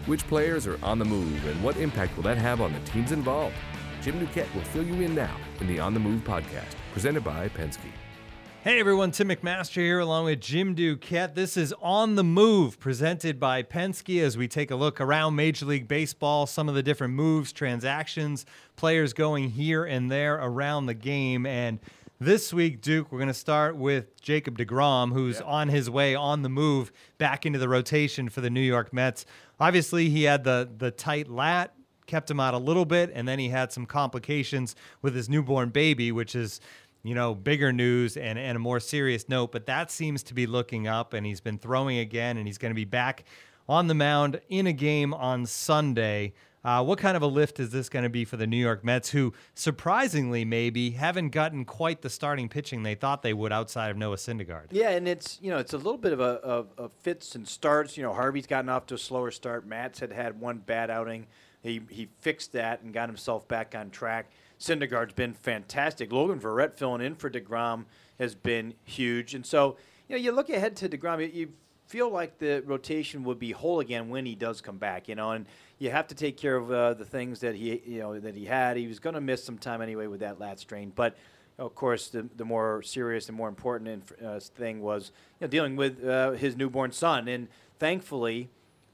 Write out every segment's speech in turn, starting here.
Which players are on the move and what impact will that have on the teams involved? Jim Duquette will fill you in now in the On the Move podcast, presented by Penske. Hey everyone, Tim McMaster here along with Jim Duquette. This is On the Move, presented by Penske, as we take a look around Major League Baseball, some of the different moves, transactions, players going here and there around the game. And this week, Duke, we're going to start with Jacob deGrom, who's on his way on the move back into the rotation for the New York Mets. Obviously, he had the tight lat, kept him out a little bit, and then he had some complications with his newborn baby, which is, you know, bigger news and a more serious note. But that seems to be looking up, and he's been throwing again, and he's going to be back on the mound in a game on Sunday. What kind of a lift is this going to be for the New York Mets, who surprisingly maybe haven't gotten quite the starting pitching they thought they would outside of Noah Syndergaard? Yeah, and it's a little bit of a fits and starts. You know, Harvey's gotten off to a slower start. Matz had one bad outing. He fixed that and got himself back on track. Syndergaard's been fantastic. Logan Verrett filling in for deGrom has been huge. And so, you look ahead to deGrom, you feel like the rotation would be whole again when he does come back, and you have to take care of the things that he had. He was going to miss some time anyway with that lat strain, but of course the more serious and more important thing was dealing with his newborn son, and thankfully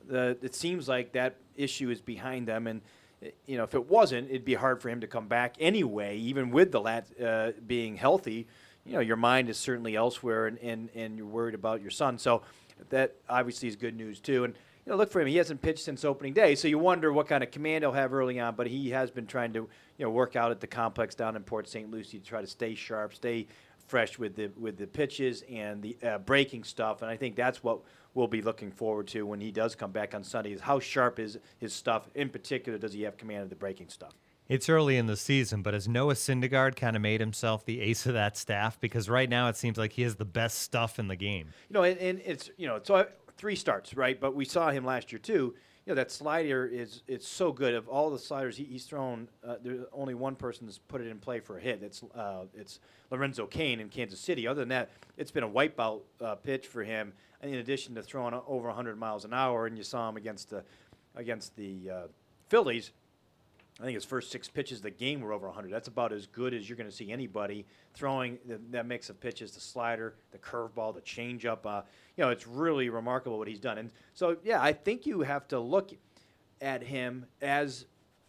it seems like that issue is behind them. And if it wasn't, it'd be hard for him to come back anyway, even with the lat being healthy. Your mind is certainly elsewhere, and you're worried about your son. So that obviously is good news too. And look for him. He hasn't pitched since opening day, so you wonder what kind of command he'll have early on. But he has been trying to work out at the complex down in Port St. Lucie to try to stay sharp, stay fresh with the pitches and the breaking stuff. And I think that's what we'll be looking forward to when he does come back on Sunday, is how sharp is his stuff. In particular, does he have command of the breaking stuff? It's early in the season, but has Noah Syndergaard kind of made himself the ace of that staff? Because right now it seems like he has the best stuff in the game. And it's so 3 starts, right? But we saw him last year too. That slider it's so good. Of all the sliders he's thrown, there's only one person that's put it in play for a hit. It's Lorenzo Cain in Kansas City. Other than that, it's been a wipeout pitch for him. And in addition to throwing over 100 miles an hour, and you saw him against the Phillies. I think his first 6 pitches of the game were over 100. That's about as good as you're going to see anybody throwing that mix of pitches: the slider, the curveball, the changeup. It's really remarkable what he's done. And so, I think you have to look at him as,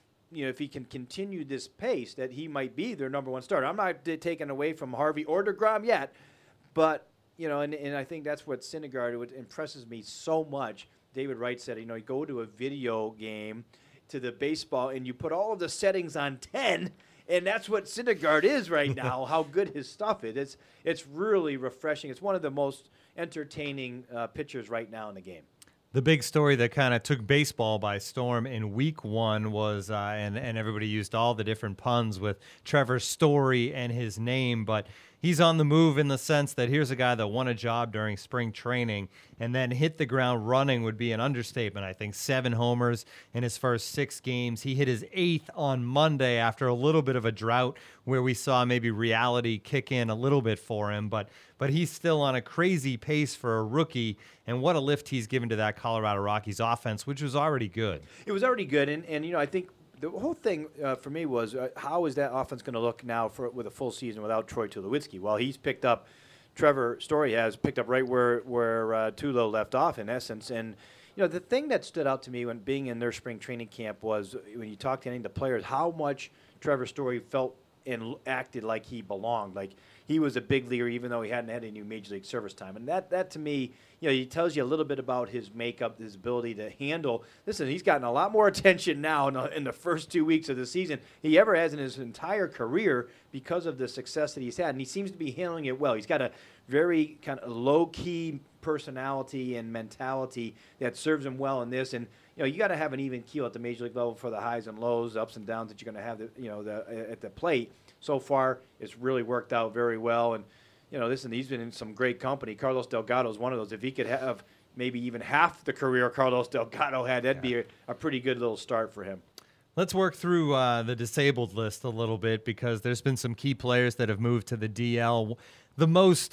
if he can continue this pace, that he might be their number 1 starter. I'm not taking away from Harvey or deGrom yet, but and I think that's what Syndergaard impresses me so much. David Wright said, you go to a video game, to the baseball, and you put all of the settings on 10, and that's what Syndergaard is right now, how good his stuff is. It's really refreshing. It's one of the most entertaining pitchers right now in the game. The big story that kind of took baseball by storm in week 1 was, and everybody used all the different puns with Trevor Story and his name, but he's on the move in the sense that here's a guy that won a job during spring training and then hit the ground running would be an understatement. I think 7 homers in his first 6 games. He hit his 8th on Monday after a little bit of a drought where we saw maybe reality kick in a little bit for him, but he's still on a crazy pace for a rookie, and what a lift he's given to that Colorado Rockies offense, which was already good. It was already good, and I think the whole thing for me was how is that offense going to look now with a full season without Troy Tulowitzki? Well, he's picked up, Trevor Story has picked up right where Tulo left off in essence. And the thing that stood out to me when being in their spring training camp was when you talk to any of the players, how much Trevor Story felt and acted like he belonged, like he was a big leaguer even though he hadn't had any Major League service time. And that to me, he tells you a little bit about his makeup, his ability to handle. Listen, he's gotten a lot more attention now in the first 2 weeks of the season he ever has in his entire career because of the success that he's had, and he seems to be handling it well. He's got a very kind of low-key personality and mentality that serves him well in this. And you got to have an even keel at the Major League level for the highs and lows, the ups and downs that you're going to have at the plate. So far, it's really worked out very well. And listen, he's been in some great company. Carlos Delgado is one of those. If he could have maybe even half the career Carlos Delgado had, that'd be a pretty good little start for him. Let's work through the disabled list a little bit because there's been some key players that have moved to the DL. The most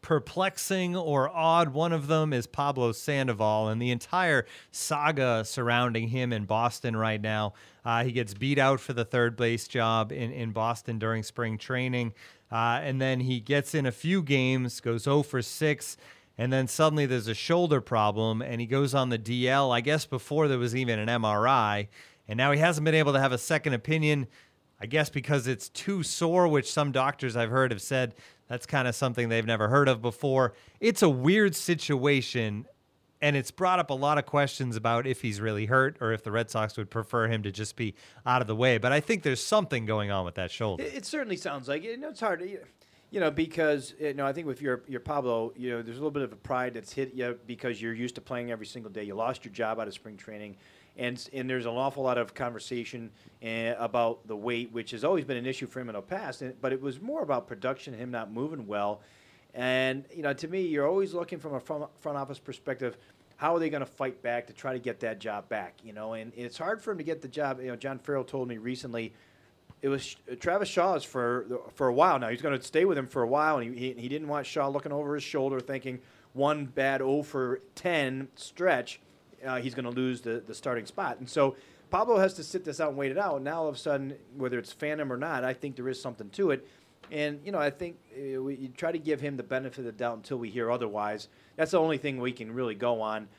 perplexing or odd one of them is Pablo Sandoval and the entire saga surrounding him in Boston right now. He gets beat out for the third base job in Boston during spring training. And then he gets in a few games, goes 0 for 6. And then suddenly there's a shoulder problem and he goes on the DL, I guess before there was even an MRI. And now he hasn't been able to have a second opinion, I guess because it's too sore, which some doctors I've heard have said that's kind of something they've never heard of before. It's a weird situation, and it's brought up a lot of questions about if he's really hurt or if the Red Sox would prefer him to just be out of the way. But I think there's something going on with that shoulder. It certainly sounds like it. It's hard to, because I think with your Pablo, there's a little bit of a pride that's hit you because you're used to playing every single day. You lost your job out of spring training. And there's an awful lot of conversation about the weight, which has always been an issue for him in the past. But it was more about production, him not moving well. And, to me, you're always looking from a front office perspective, how are they going to fight back to try to get that job back? And it's hard for him to get the job. John Farrell told me recently it was Travis Shaw's for a while now. He's going to stay with him for a while, and he didn't want Shaw looking over his shoulder thinking one bad 0 for 10 stretch. He's going to lose the starting spot. And so Pablo has to sit this out and wait it out. Now, all of a sudden, whether it's phantom or not, I think there is something to it. And, I think you try to give him the benefit of the doubt until we hear otherwise. That's the only thing we can really go on.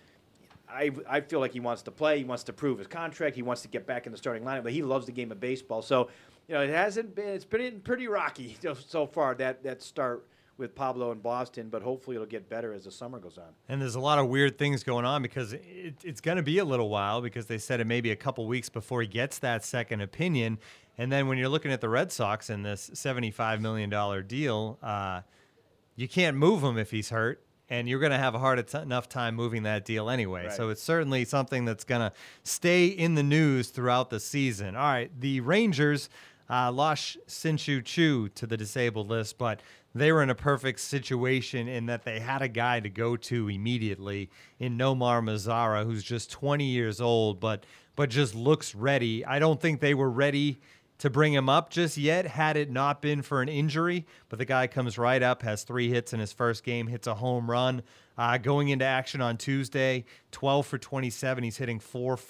I feel like he wants to play. He wants to prove his contract. He wants to get back in the starting lineup. But he loves the game of baseball. So, it's been pretty rocky so far, that start with Pablo in Boston, but hopefully it'll get better as the summer goes on. And there's a lot of weird things going on because it's going to be a little while because they said it may be a couple weeks before he gets that second opinion. And then when you're looking at the Red Sox in this $75 million deal, you can't move him if he's hurt, and you're going to have a hard enough time moving that deal anyway. Right. So it's certainly something that's going to stay in the news throughout the season. All right, the Rangers lost Shin-Soo Choo to the disabled list, but they were in a perfect situation in that they had a guy to go to immediately in Nomar Mazara, who's just 20 years old, but just looks ready. I don't think they were ready to bring him up just yet, had it not been for an injury. But the guy comes right up, has 3 hits in his first game, hits a home run. Going into action on Tuesday, 12 for 27. He's hitting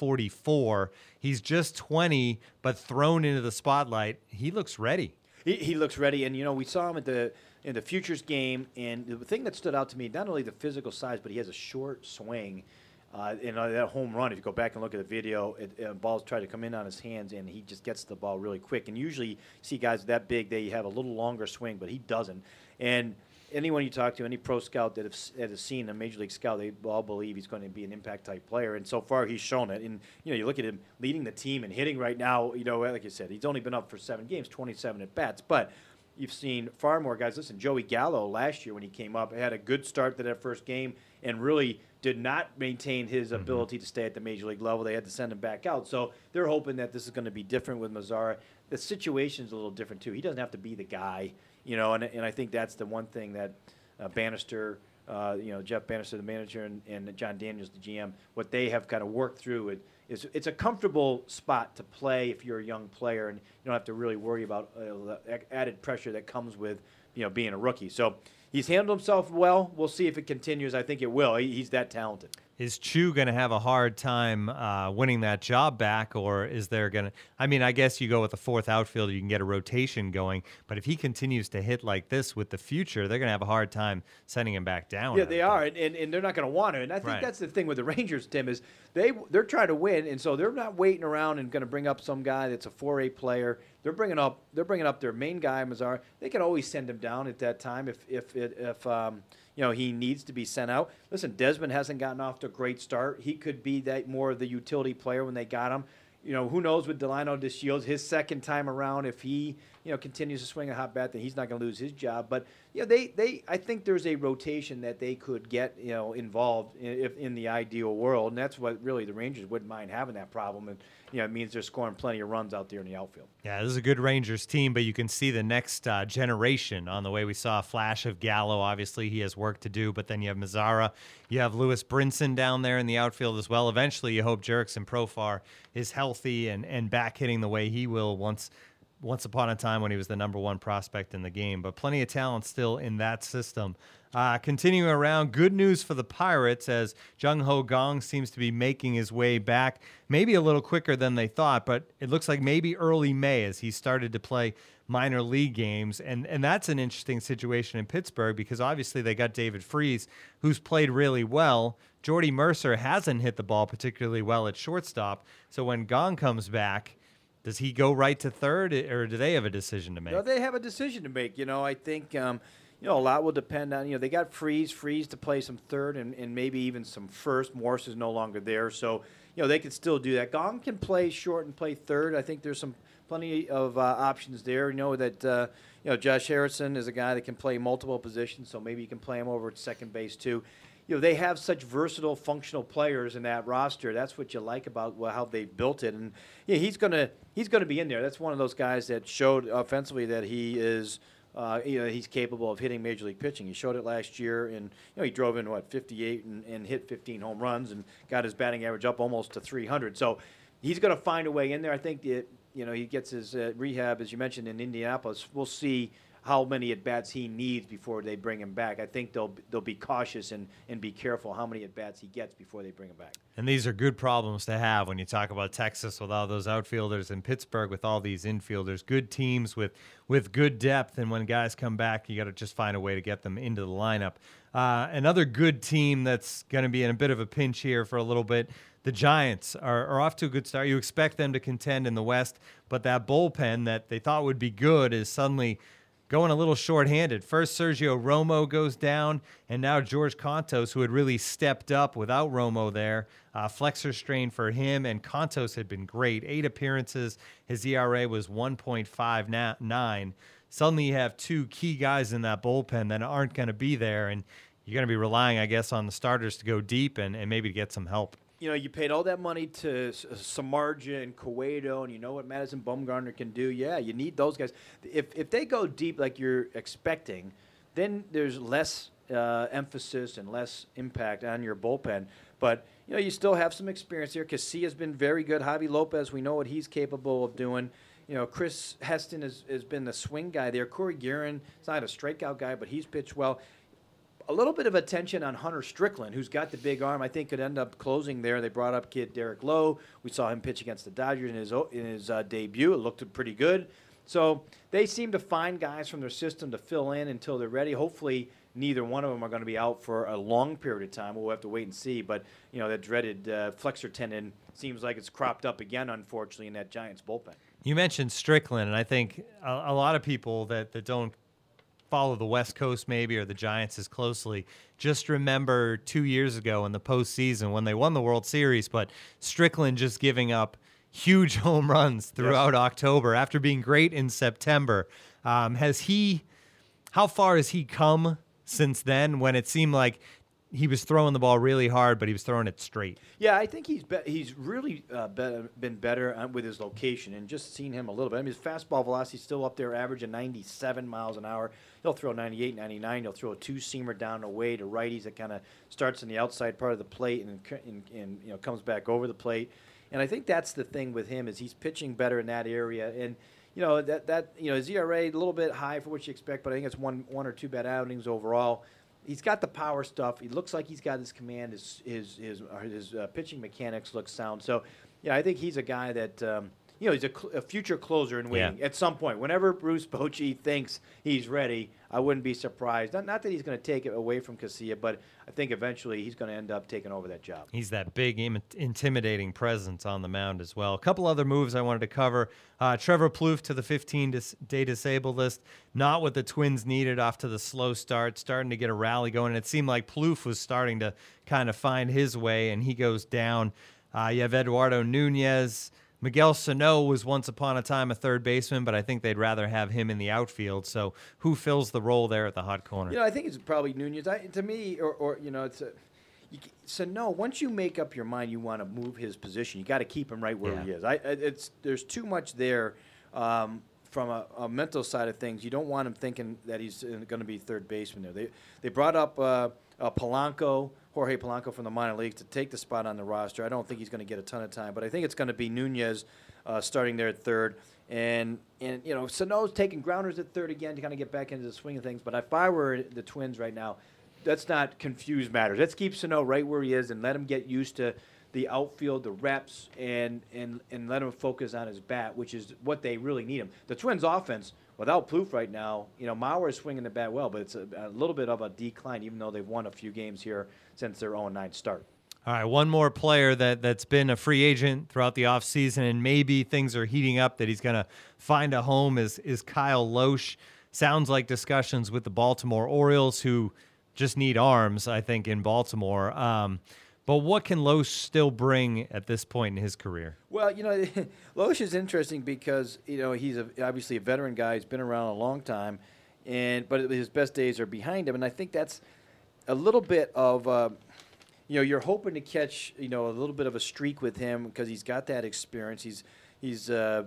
.444. He's just 20, but thrown into the spotlight. He looks ready. He looks ready, and we saw him in the Futures game, and the thing that stood out to me, not only the physical size, but he has a short swing. That home run, if you go back and look at the video, balls try to come in on his hands, and he just gets the ball really quick. And usually you see guys that big, they have a little longer swing, but he doesn't. And anyone you talk to, any pro scout that has seen a Major League scout, they all believe he's going to be an impact-type player. And so far he's shown it. And, you look at him leading the team and hitting right now, like you said, he's only been up for 7 games, 27 at-bats. But you've seen far more guys. Listen, Joey Gallo last year when he came up had a good start to that first game and really did not maintain his ability to stay at the Major League level. They had to send him back out. So they're hoping that this is going to be different with Mazara. The situation's a little different, too. He doesn't have to be the guy, and I think that's the one thing that Bannister, Jeff Bannister, the manager, and John Daniels, the GM, what they have kind of worked through is it's a comfortable spot to play if you're a young player, and you don't have to really worry about the added pressure that comes with being a rookie. So he's handled himself well. We'll see if it continues. I think it will. He's that talented. Is Choo going to have a hard time winning that job back, or is there going to – I guess you go with the fourth outfielder, you can get a rotation going, but if he continues to hit like this with the future, they're going to have a hard time sending him back down. Yeah, they are, and they're not going to want to. And I think that's the thing with the Rangers, Tim, is they're trying to win, and so they're not waiting around and going to bring up some guy that's a 4A player. They're bringing up their main guy, Mazara. They can always send him down at that time if he needs to be sent out. Listen, Desmond hasn't gotten off to a great start. He could be that more of the utility player when they got him. Who knows with Delino DeShields, his second time around, if he continues to swing a hot bat, then he's not going to lose his job. But I think there's a rotation that they could get involved in the ideal world, and that's what really the Rangers wouldn't mind having that problem. And it means they're scoring plenty of runs out there in the outfield. Yeah, this is a good Rangers team, but you can see the next generation on the way. We saw a flash of Gallo. Obviously, he has work to do, but then you have Mazara. You have Lewis Brinson down there in the outfield as well. Eventually, you hope Jerickson Profar is healthy and back hitting the way he will once once upon a time when he was the number one prospect in the game, but plenty of talent still in that system. Continuing around, good news for the Pirates as Jung Ho Gong seems to be making his way back, maybe a little quicker than they thought, but it looks like maybe early May as he started to play minor league games. And that's an interesting situation in Pittsburgh because obviously they got David Freese, who's played really well. Jordy Mercer hasn't hit the ball particularly well at shortstop. So when Gong comes back, does he go right to third, or do they have a decision to make? No, they have a decision to make. I think a lot will depend on, they got Freese to play some third and maybe even some first. Morse is no longer there, so they could still do that. Gong can play short and play third. I think there's plenty of options there. That Josh Harrison is a guy that can play multiple positions, so maybe you can play him over at second base too. They have such versatile, functional players in that roster. That's what you like about how they built it. And he's gonna be in there. That's one of those guys that showed offensively that he is, he's capable of hitting major league pitching. He showed it last year, and he drove in 58 and hit 15 home runs and got his batting average up almost to 300. So he's going to find a way in there. I think he gets his rehab, as you mentioned, in Indianapolis. We'll see how many at-bats he needs before they bring him back. I think they'll be cautious and be careful how many at-bats he gets before they bring him back. And these are good problems to have when you talk about Texas with all those outfielders and Pittsburgh with all these infielders. Good teams with good depth, and when guys come back, you got to just find a way to get them into the lineup. Another good team that's going to be in a bit of a pinch here for a little bit, the Giants are off to a good start. You expect them to contend in the West, but that bullpen that they thought would be good is suddenly going a little shorthanded. First, Sergio Romo goes down, and now George Contos, who had really stepped up without Romo there. Flexor strain for him, and Contos had been great. 8 appearances. His ERA was 1.59. Suddenly you have 2 key guys in that bullpen that aren't going to be there, and you're going to be relying, I guess, on the starters to go deep and maybe to get some help. You paid all that money to Samardzija and Cueto, and you know what Madison Bumgarner can do. Yeah, you need those guys. If they go deep like you're expecting, then there's less emphasis and less impact on your bullpen. But, you still have some experience here. Casillas has been very good. Javi Lopez, we know what he's capable of doing. Chris Heston has been the swing guy there. Corey Guerin is not a strikeout guy, but he's pitched well. A little bit of attention on Hunter Strickland, who's got the big arm. I think could end up closing there. They brought up kid Derek Lowe. We saw him pitch against the Dodgers in his debut. It looked pretty good. So they seem to find guys from their system to fill in until they're ready. Hopefully, neither one of them are going to be out for a long period of time. We'll have to wait and see. But that dreaded flexor tendon seems like it's cropped up again, unfortunately, in that Giants bullpen. You mentioned Strickland, and I think a lot of people that don't follow the West Coast maybe or the Giants as closely just remember 2 years ago in the postseason when they won the World Series, but Strickland just giving up huge home runs throughout October after being great in September. How far has he come since then when it seemed like he was throwing the ball really hard, but he was throwing it straight? Yeah, I think he's really been better with his location, and just seen him a little bit. I mean, his fastball velocity is still up there, averaging 97 miles an hour. He'll throw 98, 99. He'll throw a 2-seamer down away to righties that kind of starts in the outside part of the plate and comes back over the plate. And I think that's the thing with him is he's pitching better in that area. And his ERA a little bit high for what you expect, but I think it's one or 2 bad outings overall. He's got the power stuff. He looks like he's got his command. His pitching mechanics look sound. So, yeah, I think he's a guy that he's a future closer in waiting at some point. Whenever Bruce Bochy thinks he's ready, I wouldn't be surprised. Not that he's going to take it away from Casilla, but I think eventually he's going to end up taking over that job. He's that big, intimidating presence on the mound as well. A couple other moves I wanted to cover. Trevor Plouffe to the 15-day disabled list. Not what the Twins needed off to the slow start, starting to get a rally going. And it seemed like Plouffe was starting to kind of find his way, and he goes down. You have Eduardo Nunez. Miguel Sano was once upon a time a third baseman, but I think they'd rather have him in the outfield. So who fills the role there at the hot corner? I think it's probably Nunez. To me, Sano, once you make up your mind you want to move his position, you got to keep him right where he is. There's too much there from a mental side of things. You don't want him thinking that he's going to be third baseman there. They brought up Polanco. Jorge Polanco from the minor leagues to take the spot on the roster. I don't think he's going to get a ton of time, but I think it's going to be Nunez starting there at third. And Sano's taking grounders at third again to kind of get back into the swing of things. But if I were the Twins right now, let's not confuse matters. Let's keep Sano right where he is and let him get used to the outfield, the reps, and let him focus on his bat, which is what they really need him. The Twins' offense, without Plouffe right now, Mauer is swinging the bat well, but it's a little bit of a decline, even though they've won a few games here since their 0-9 start. All right, one more player that's been a free agent throughout the offseason, and maybe things are heating up that he's going to find a home is Kyle Lohse. Sounds like discussions with the Baltimore Orioles, who just need arms, I think, in Baltimore. But what can Lohse still bring at this point in his career? Well, Lohse is interesting because, he's obviously a veteran guy. He's been around a long time, but his best days are behind him. And I think that's a little bit of, you're hoping to catch, a little bit of a streak with him because he's got that experience. He's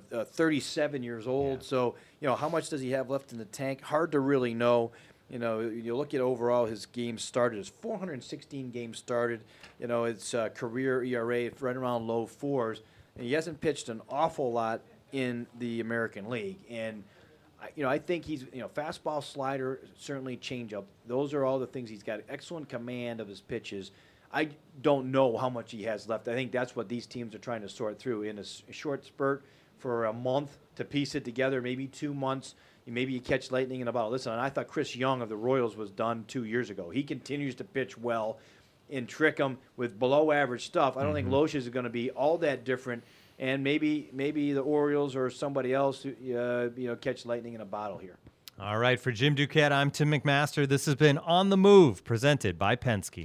37 years old. Yeah. So, how much does he have left in the tank? Hard to really know. You look at overall his games started. His 416 games started. It's career ERA right around low fours. And he hasn't pitched an awful lot in the American League. And, I think he's, fastball, slider, certainly changeup. Those are all the things he's got. Excellent command of his pitches. I don't know how much he has left. I think that's what these teams are trying to sort through in a short spurt for a month to piece it together, maybe 2 months. Maybe you catch lightning in a bottle. Listen, I thought Chris Young of the Royals was done 2 years ago. He continues to pitch well and trick them with below-average stuff. I don't think Lohse is going to be all that different, and maybe the Orioles or somebody else catch lightning in a bottle here. All right, for Jim Duquette, I'm Tim McMaster. This has been On the Move, presented by Penske.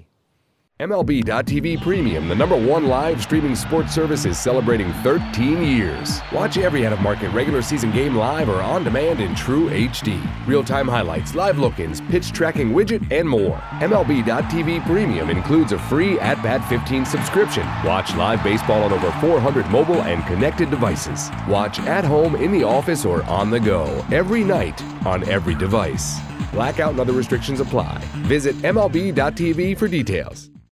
MLB.tv Premium, the #1 live streaming sports service, is celebrating 13 years. Watch every out-of-market regular season game live or on demand in true HD. Real-time highlights, live look-ins, pitch tracking widget, and more. MLB.tv Premium includes a free At-Bat 15 subscription. Watch live baseball on over 400 mobile and connected devices. Watch at home, in the office, or on the go, every night, on every device. Blackout and other restrictions apply. Visit MLB.tv for details.